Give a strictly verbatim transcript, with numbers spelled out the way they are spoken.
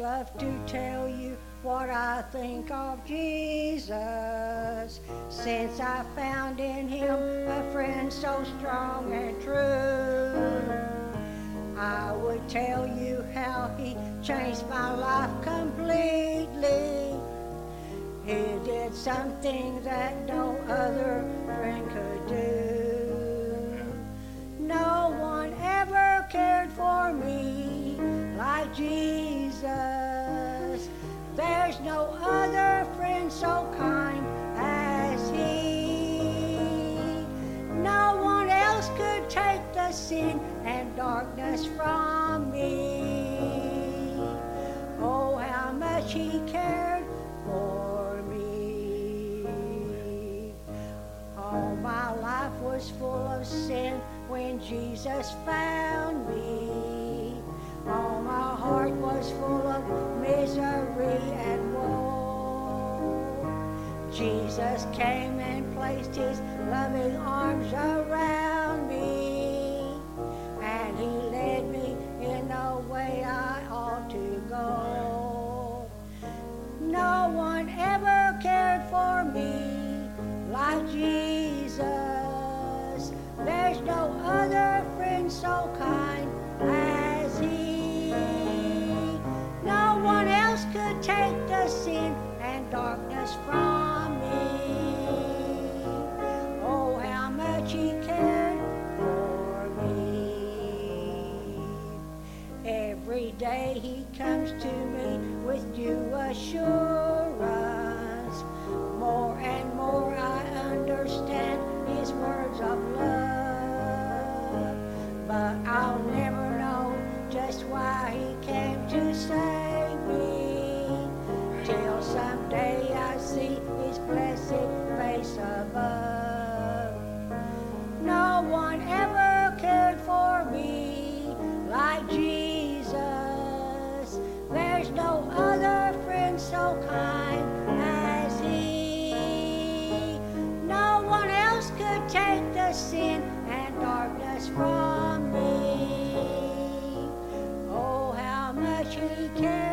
love to tell you what I think of Jesus, since I found in him a friend so strong and true. I would tell you how he changed my life completely. He did something that no other friend could do. No one ever cared for me like Jesus. There's no other friend so kind as he. No one else could take the sin and darkness from me. Oh, how much he cared for me. All my life was full of sin when Jesus found me. All my heart was full of misery and woe. Jesus came and placed his loving arms around me, and he led me in the way I ought to go. No one ever cared for me like Jesus. There's no other friend so kind as he. No one else could take the sin and darkness from me. Oh, how much he cared for me. Every day he comes to me with due assurance. More and more I understand his words of love. But I'll never know just why he came to save me, till someday I see his blessed face above. No one ever cared for me like Jesus. There's no other friend so kind as he. No one else could take the sin and darkness from me. Oh, how much he cares.